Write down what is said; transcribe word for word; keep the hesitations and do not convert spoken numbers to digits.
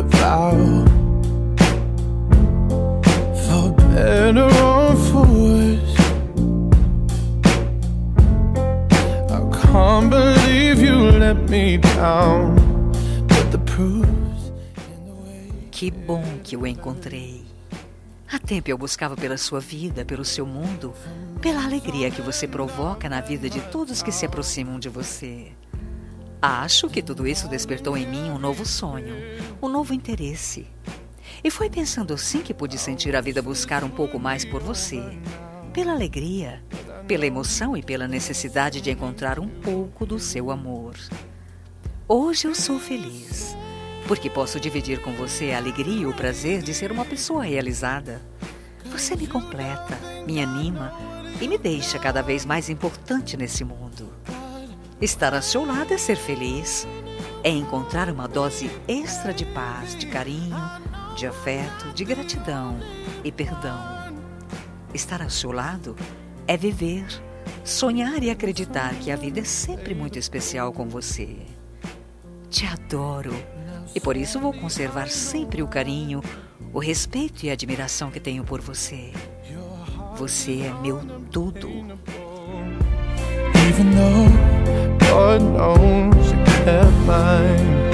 a vow. For better or for worse, I can't believe you let me down. But the proof's in the way. Que bom que o encontrei. Há tempo eu buscava pela sua vida, pelo seu mundo, pela alegria que você provoca na vida de todos que se aproximam de você. Acho que tudo isso despertou em mim um novo sonho, um novo interesse. E foi pensando assim que pude sentir a vida buscar um pouco mais por você, pela alegria, pela emoção e pela necessidade de encontrar um pouco do seu amor. Hoje eu sou feliz, porque posso dividir com você a alegria e o prazer de ser uma pessoa realizada. Você me completa, me anima e me deixa cada vez mais importante nesse mundo. Estar ao seu lado é ser feliz, é encontrar uma dose extra de paz, de carinho, de afeto, de gratidão e perdão. Estar ao seu lado é viver, sonhar e acreditar que a vida é sempre muito especial com você. Te adoro e por isso vou conservar sempre o carinho, o respeito e a admiração que tenho por você. Você é meu tudo. Even though God knows you kept mine.